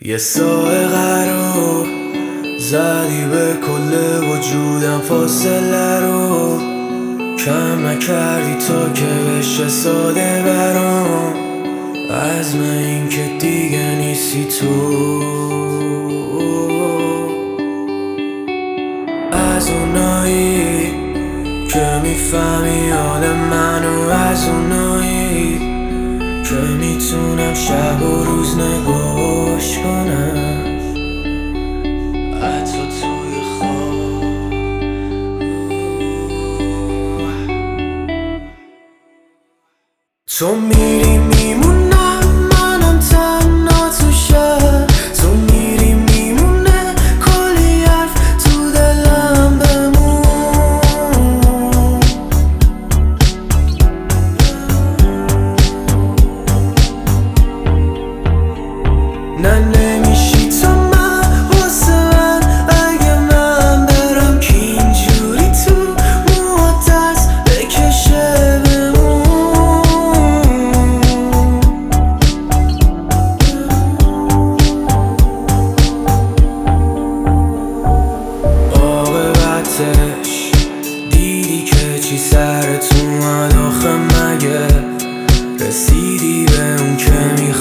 یه سائقه رو زدی به کل وجودم، فاصله رو کم نکردی تا که بشه ساده برام. عزم این که دیگه نیستی تو، از اونایی که میفهمی حال منو، از اونایی که میتونم شب و روز نگاش کنم، حتی توی خواب. تو میری میمونم، منم تنها تو شهر. تو میری میمونه کلی حرف تو دلم بمون. نه نمیشی تو من واسه من، اگه من برم که اینجوری تو موهات دست بکشه بمون. عاقبتش دیدی که چی سرت اومد آخه، مگه رسیدی به اون که میخوای؟